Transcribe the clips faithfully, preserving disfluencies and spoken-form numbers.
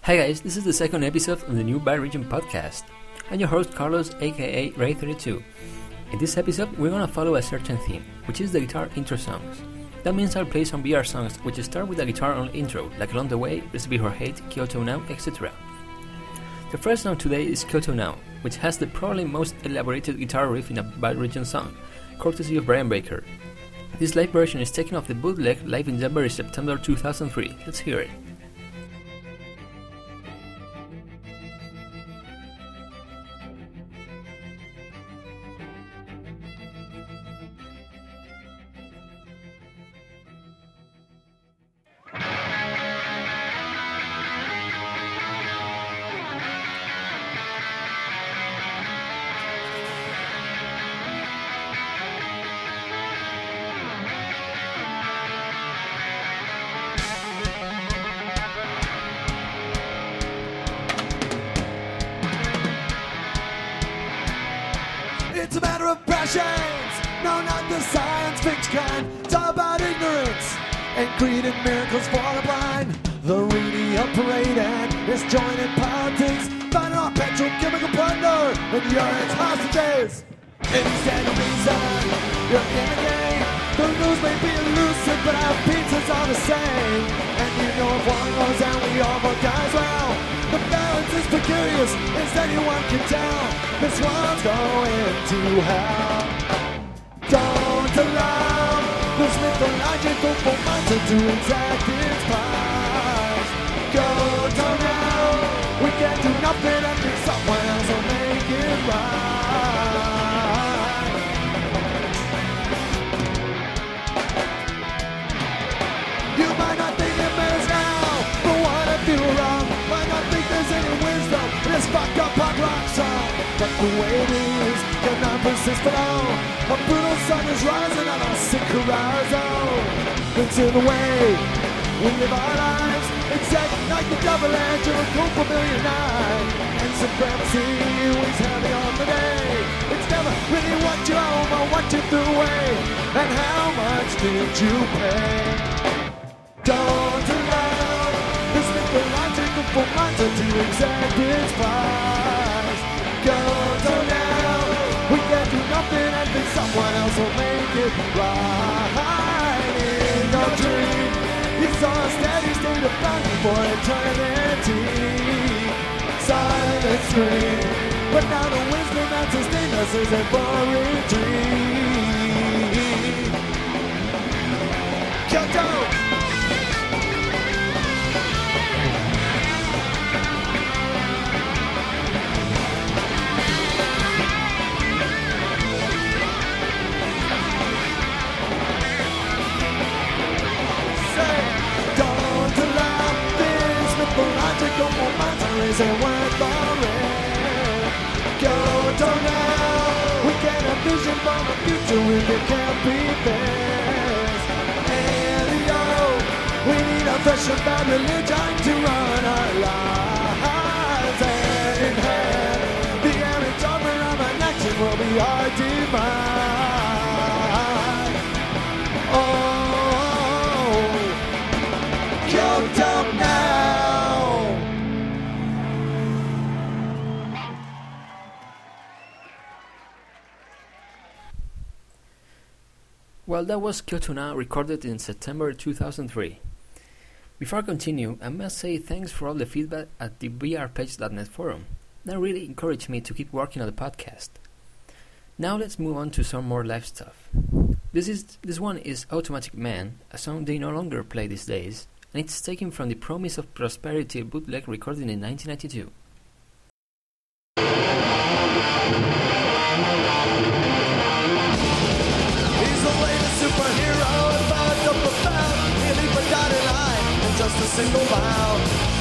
Hi guys, this is the second episode of the new By Region podcast. I'm your host Carlos, aka Ray thirty-two. In this episode, we're gonna follow a certain theme, which is the guitar intro songs. That means I'll play some B R songs which start with a guitar-only intro, like Along the Way, Recipe for Hate, Kyoto Now, et cetera. The first song today is Kyoto Now, which has the probably most elaborated guitar riff in a By Region song, courtesy of Brian Baker. This live version is taken off the bootleg live in Denver in September two thousand three. Let's hear it. It's a matter of passions, no, not the science fiction kind. It's all about ignorance and greed and miracles for the blind. The really operated is joining politics, finding our petrochemical plunder and you're its hostages. Instead of reason, you're in the game. The news may be elusive, but our pizzas are the same. And you know if one goes down, we all will die as well. The balance is precarious, as anyone can tell. This one's going to hell. Don't allow this mythological formatter to exact its prize. Go down now, we can't do nothing until someone else will make it right. You might not think it matters now, but what if you're wrong? Might not think there's any wisdom in this fucked up punk rock song. But the way it is cannot persist at all. A brutal sun is rising on our sick horizon. It's in the way we live our lives. It's acting like the double edge of a cool familiar knife. And supremacy weighs heavy on the day. It's never really what you own or what you threw away. And how much did you pay? Don't allow this mythological formatter to exact its prize. Go to now, we can do nothing and then someone else will make it right. In your dream, you saw a steady state of longing for eternity. Silent scream, but now the wisdom that sustains us is a boring dream. Kyoto! Logical momentum isn't worth the risk. Kyoto now, we can envision from the future if it can't be this. And yo, we need a fresh and bad religion to run our lives. Hand in hand, the average dogma of an action will be our demise. Oh, Kyoto now. Well, that was Kyoto Now, recorded in September two thousand three. Before I continue, I must say thanks for all the feedback at the b r page dot net forum. That really encouraged me to keep working on the podcast. Now let's move on to some more live stuff. This is this one is Automatic Man, a song they no longer play these days, and it's taken from the Promise of Prosperity bootleg recorded in nineteen ninety-two. Superhero and found up about nearly for dotted line in just a single mile.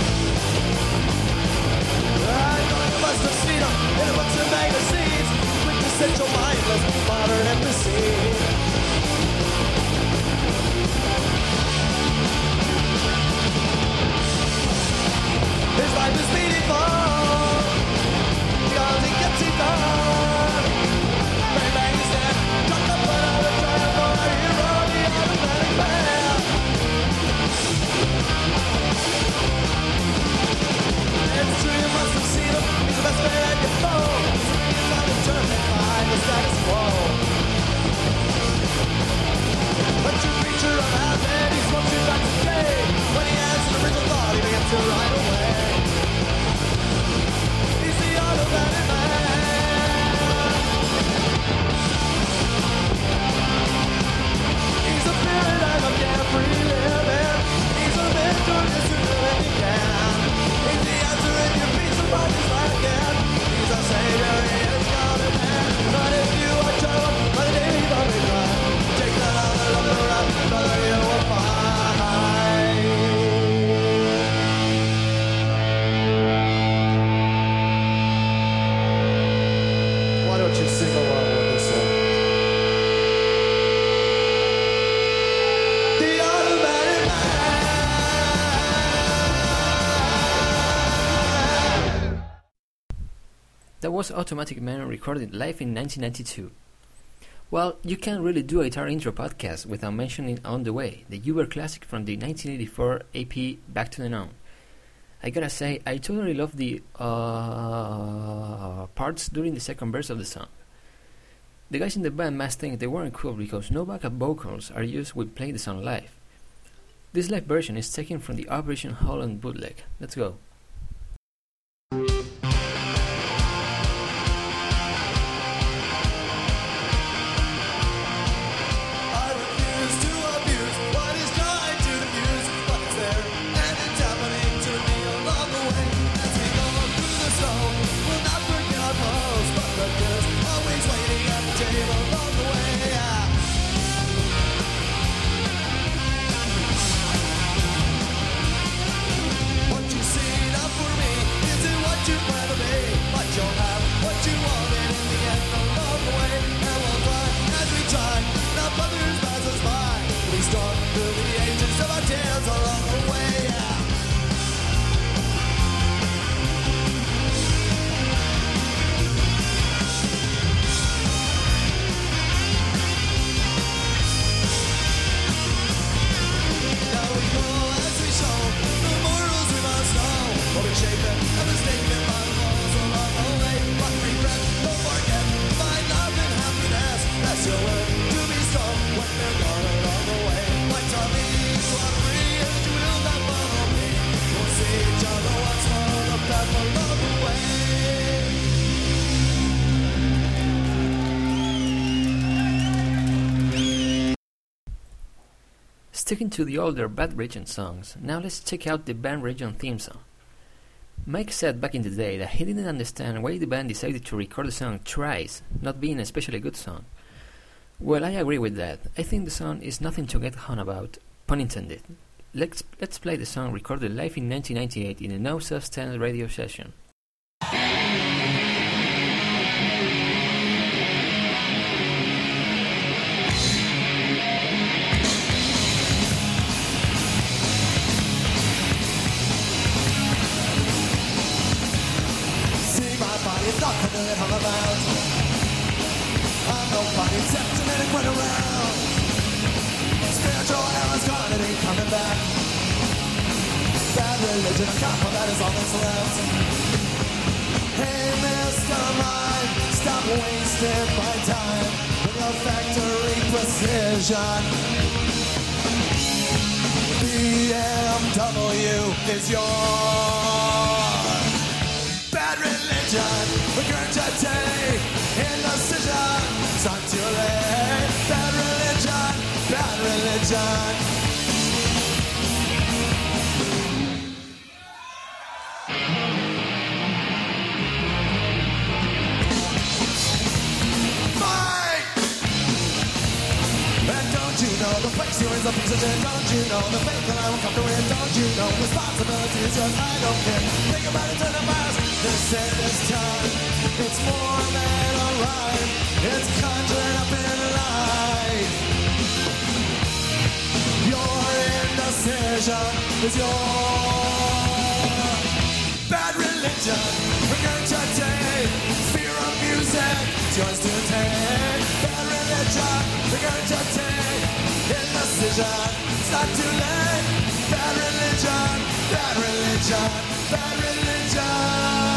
I know you must have seen him in books and magazines, quintessential mindless modern embassy. His life is meaningful because he gets it done. Bang bang his head, cut the butt out of trying for a hero, the automatic man. That was Automatic Man recorded live in nineteen ninety-two. Well, you can't really do a guitar intro podcast without mentioning On the Way, the uber classic from the nineteen eighty-four A P Back to the Known. I gotta say, I totally love the uh, parts during the second verse of the song. The guys in the band must think they weren't cool because no backup vocals are used when playing the song live. This live version is taken from the Operation Holland bootleg. Let's go. Sticking to the older Bad Religion songs, now let's check out the Bad Religion theme song. Mike said back in the day that he didn't understand why the band decided to record the song twice, not being an especially good song. Well, I agree with that. I think the song is nothing to get hung about, pun intended. Let's, let's play the song recorded live in nineteen ninety-eight in a No Substance radio session. That hung about. I'm nobody except a minute went around. Spiritual arrow's gone, it ain't coming back. Bad religion, a couple that is all that's left. Hey, Mister Mind, stop wasting my time with your factory precision. B M W is your bad religion. Regurgitate indecision. It's not too late. Bad religion, bad religion. Fight! And don't you know the place you're in the position? Don't you know the faith that I will come to win? Don't you know responsibility is yours? I don't care. Think about it to the past. This is time. It's more than a rhyme. It's conjured up in life. Your indecision is your bad religion. Regurgitate fear of music. It's yours to take. Bad religion. Regurgitate indecision. It's not too late. Bad religion. Bad religion. Bad religion.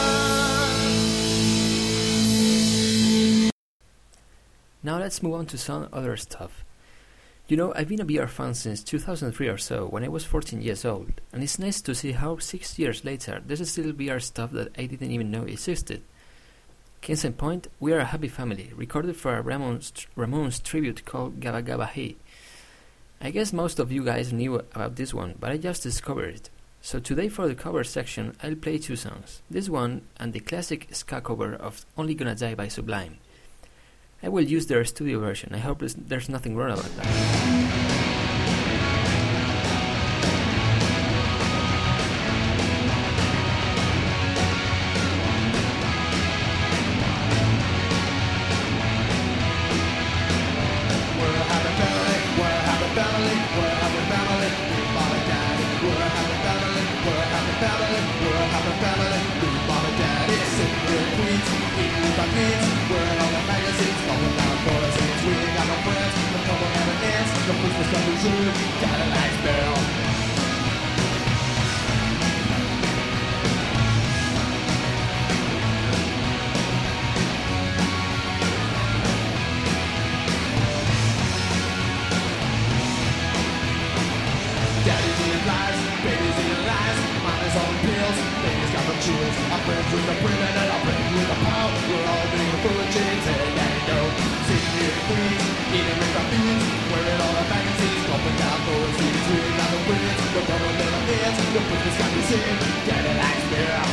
Now let's move on to some other stuff. You know, I've been a B R fan since two thousand three or so, when I was fourteen years old, and it's nice to see how six years later there's still B R stuff that I didn't even know existed. Case in point, We Are a Happy Family, recorded for a Ramones, Ramones tribute called Gabba Gabba Hey. I guess most of you guys knew about this one, but I just discovered it. So today for the cover section, I'll play two songs, this one and the classic ska cover of Only Gonna Die by Sublime. I will use their studio version. I hope there's nothing wrong about that. Family, we're a happy family, we're a happy family, we mom and daddy. sitting here in Queens, eating with our beans, wearing all the magazines, going down for the scenes. We ain't got no friends, the trouble never ends. The Christmas comes soon, Cadillac's bell. Daddy's eating lies, baby's eating lies, mama's on pills, baby's got no chills. Our friends with the women and our friends with the power, we're all being full of jeans, and daddy go. Sitting here in Queens, eating with our beans, wearing all the magazines, going down for the streets. We ain't got no friends, the trouble never ends. The Christmas got me singing, Cadillac's bell.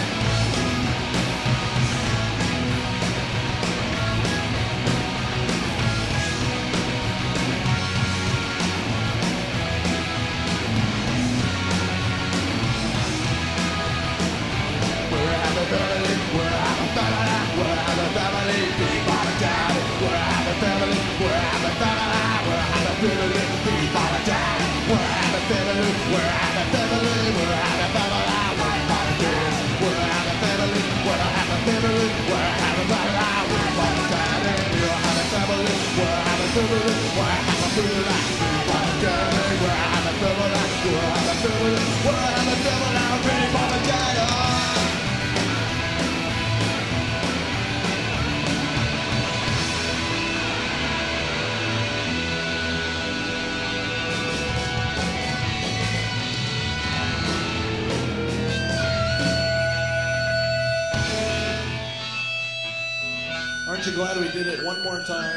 Aren't you glad we did it one more time?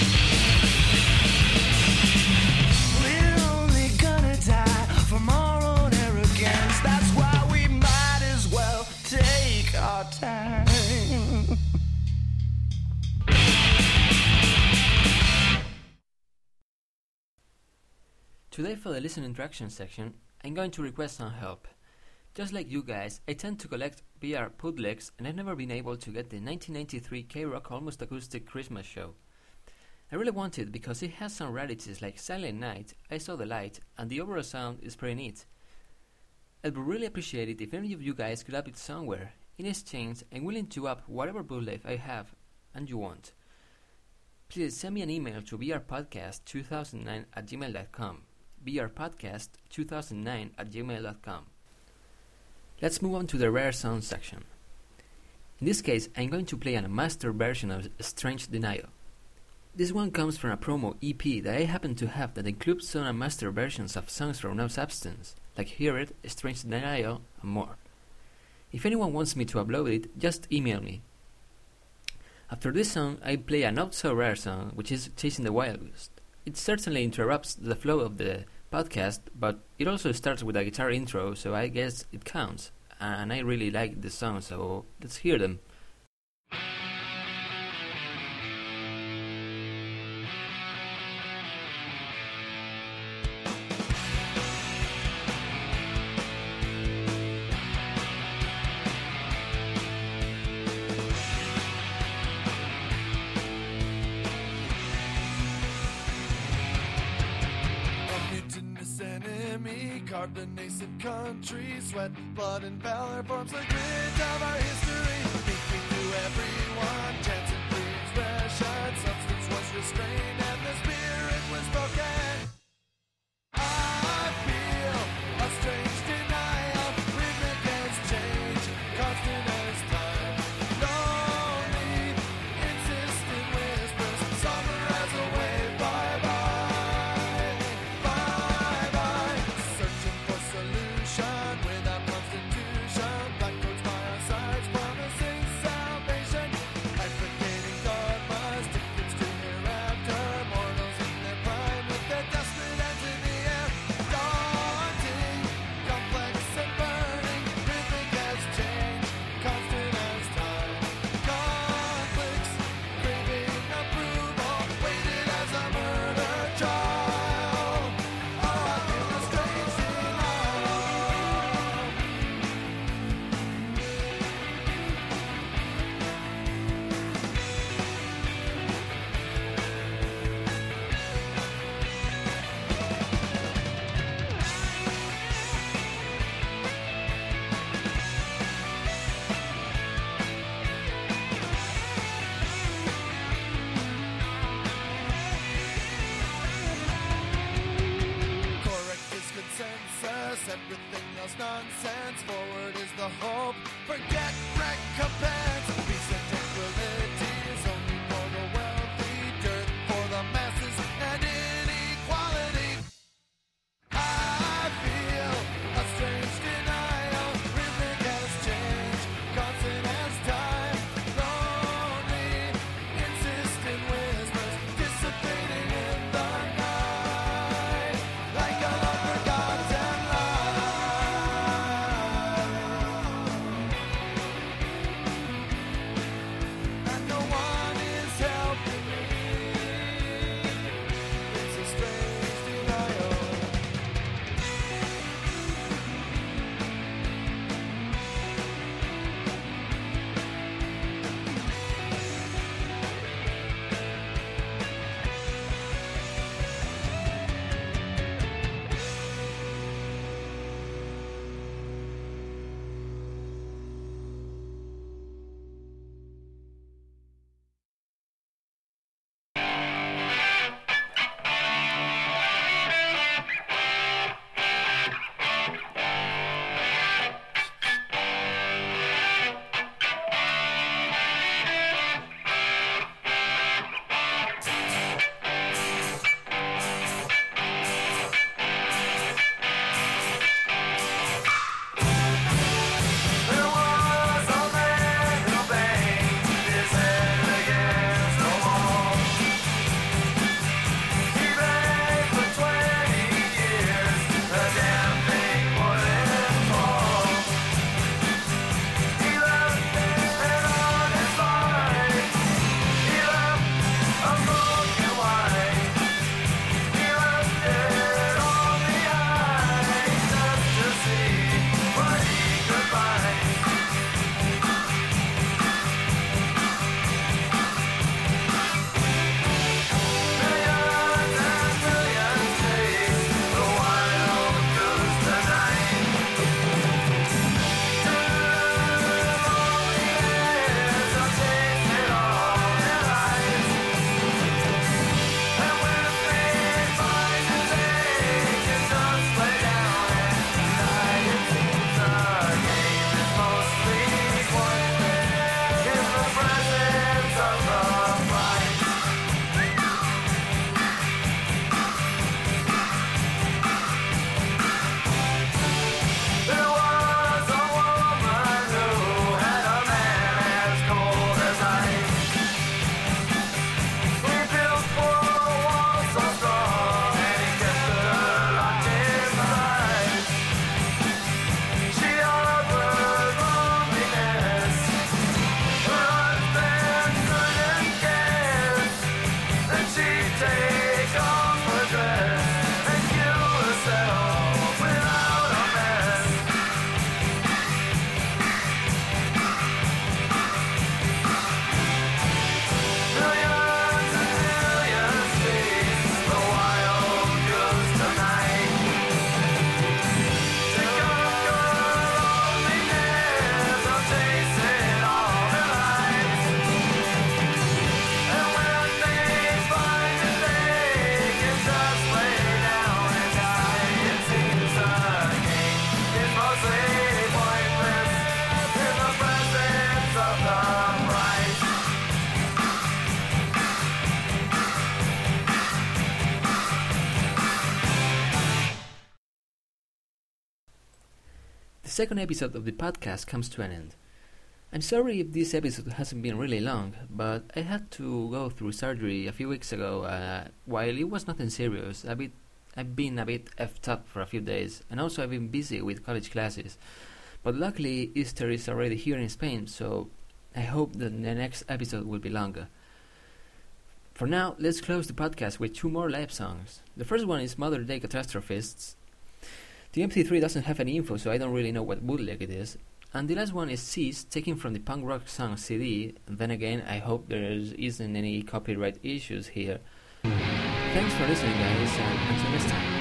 We're only gonna die. Tomorrow Today for the listen interaction section, I'm going to request some help. Just like you guys, I tend to collect V R bootlegs and I've never been able to get the nineteen ninety-three K-Rock Almost Acoustic Christmas show. I really want it because it has some rarities like Silent Night, I Saw the Light, and the overall sound is pretty neat. I would really appreciate it if any of you guys could up it somewhere. In exchange, I'm willing to up whatever bootleg I have and you want. Please send me an email to v r podcast two thousand nine at gmail dot com. v r podcast two thousand nine at gmail dot com. Let's move on to the rare sound section. In this case, I'm going to play a master version of Strange Denial. This one comes from a promo E P that I happen to have that includes some unmastered versions of songs from No Substance, like Hear It, Strange Denial, and more. If anyone wants me to upload it, just email me. After this song, I play a not-so-rare song, which is Chasing the Wild Goose. It certainly interrupts the flow of the podcast, but it also starts with a guitar intro, so I guess it counts. And I really like the song, so let's hear them. Carved a nascent country, sweat, blood, and valor forms the grid of our history. Speaking to everyone, chance and free expression. Substance was restrained and the spirit was broken. I feel a strange denial, rhythmic as change, constant as time. Lonely, insistent whispers, summer as a wave. Bye bye. Everything else nonsense. Forward is the hope. Forget recompense. Peace and tranquility is only for the wealthy. Dirt for the masses and inequality. I feel a strange denial. Rhythmic has changed, constant as time. Lonely, insistent whispers dissipating in the night, like a unforgotten life. the second episode of the podcast comes to an end. I'm sorry if this episode hasn't been really long, but I had to go through surgery a few weeks ago. Uh, while it was nothing serious, a bit, I've been a bit effed up for a few days, and also I've been busy with college classes. But luckily, Easter is already here in Spain, so I hope that the next episode will be longer. For now, let's close the podcast with two more live songs. The first one is Modern Day Catastrophists. The M P three doesn't have any info, so I don't really know what bootleg it is. And the last one is Cease, taken from the Punk Rock Song C D. And then again, I hope there isn't any copyright issues here. Thanks for listening, guys, and until next time.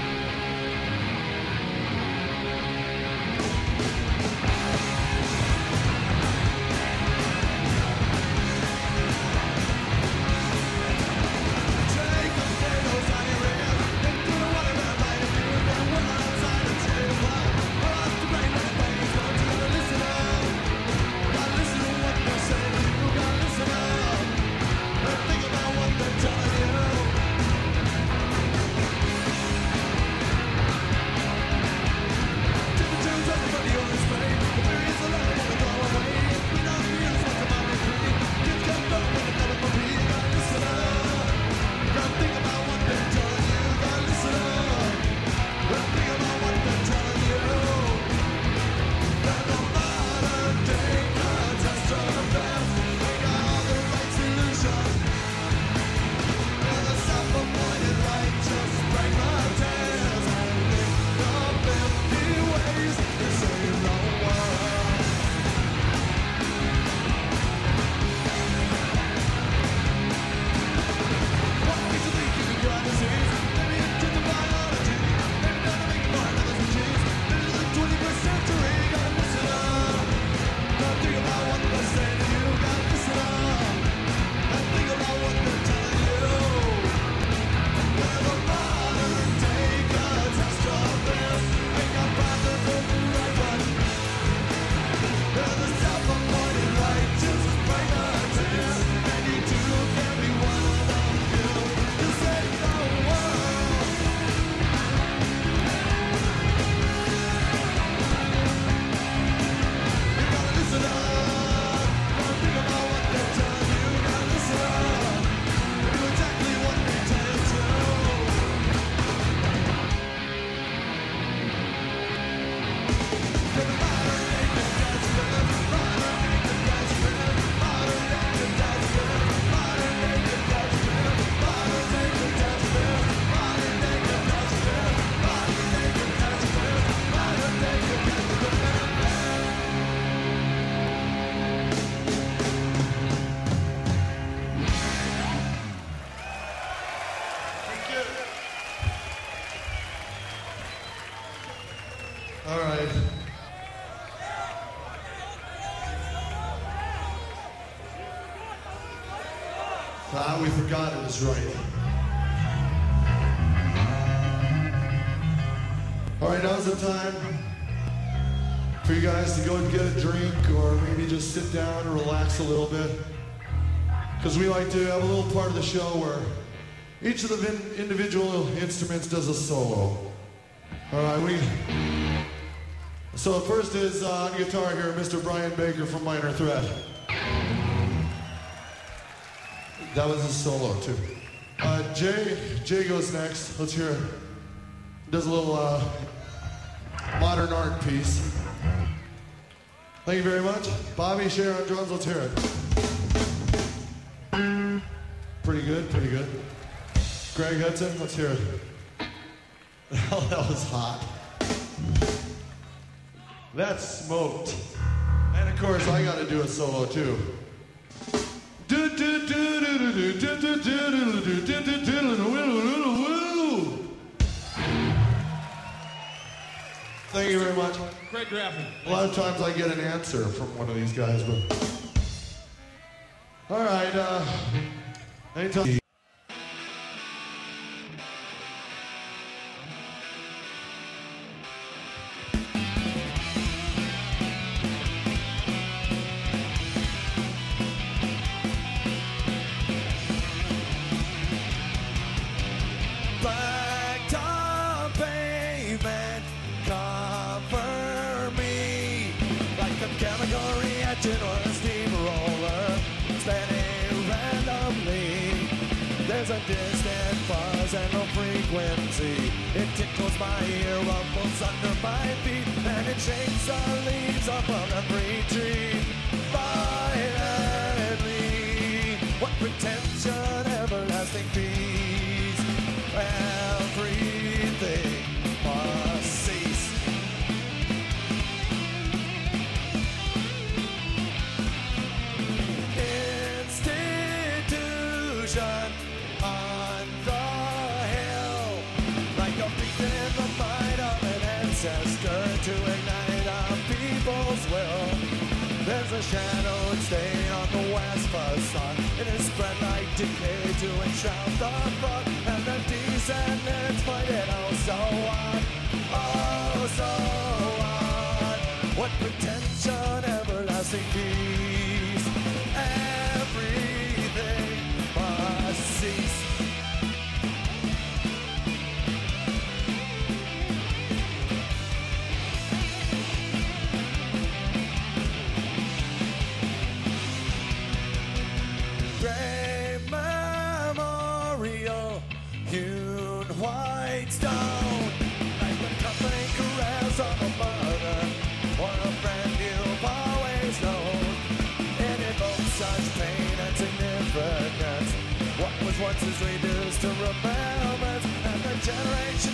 All right. Ah, we forgot it was right. All right, now's the time for you guys to go and get a drink or maybe just sit down and relax a little bit. Because we like to have a little part of the show where each of the in- individual instruments does a solo. All right, we... So first is uh, on guitar here, Mister Brian Baker from Minor Threat. That was his solo too. Uh, Jay, Jay goes next. Let's hear it. Does a little uh, modern art piece. Thank you very much. Bobby Scher on drums. Let's hear it. Pretty good, pretty good. Greg Hudson, let's hear it. Hell, that was hot. That's smoked. And of course, I gotta do a solo too. Thank you very much. Craig Graffin. A lot of times I get an answer from one of these guys, but... All right, uh... anytime... Blacktop pavement, cover me. distant buzz and low frequency. It tickles my ear, rumbles under my feet, and it shakes the leaves off of every tree. Violently, what pretension, everlasting peace. Everything must cease. Institution on the hill, like a beat in the mind of an ancestor to ignite our people's will. There's a shadowed stain on the west facade. It is spread like decay to enshroud the front, and the descendants find it oh so on, oh so on. What pretension, everlasting peace. Everything must cease. Gray memorial, hewn white stone, like the company caress of a mother or a friend you've always known. It evokes such pain and significance. What was once is reduced to remembrance, and the generation